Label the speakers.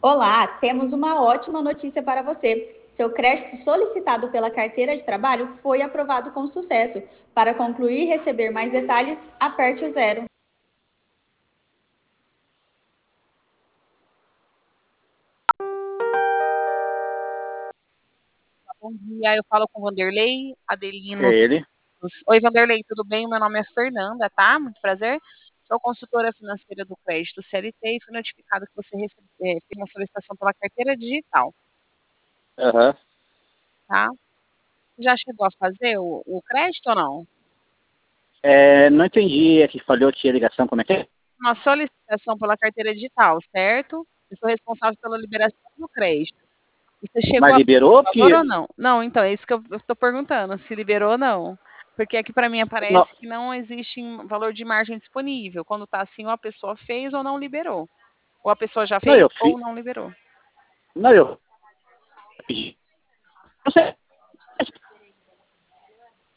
Speaker 1: Olá, temos uma ótima notícia para você. Seu crédito solicitado pela carteira de trabalho foi aprovado com sucesso. Para concluir e receber mais detalhes, aperte o zero.
Speaker 2: Bom dia, eu falo com o Vanderlei
Speaker 3: É
Speaker 2: Adelino.
Speaker 3: ele.
Speaker 2: Oi, Vanderlei, tudo bem? Meu nome é Fernanda, tá? Muito prazer. Sou consultora financeira do crédito CLT e fui notificado que você fez uma solicitação pela carteira digital,
Speaker 3: Aham.
Speaker 2: tá? Já chegou a fazer o crédito ou não?
Speaker 3: Não entendi, é que falhou aqui a ligação, como é que é?
Speaker 2: Uma solicitação pela carteira digital, certo? Eu sou responsável pela liberação do crédito. E você chegou
Speaker 3: Mas
Speaker 2: a
Speaker 3: liberou
Speaker 2: fazer o valor
Speaker 3: porque...
Speaker 2: ou não? Não, então, é isso que eu tô perguntando, se liberou ou não. Porque aqui para mim
Speaker 3: Não,
Speaker 2: aparece que não existe valor de margem disponível. Quando tá assim, ou a pessoa fez ou não liberou. Ou a pessoa já
Speaker 3: não,
Speaker 2: fez
Speaker 3: eu
Speaker 2: ou
Speaker 3: fiz...
Speaker 2: não liberou.
Speaker 3: Não, eu pedi. Não sei.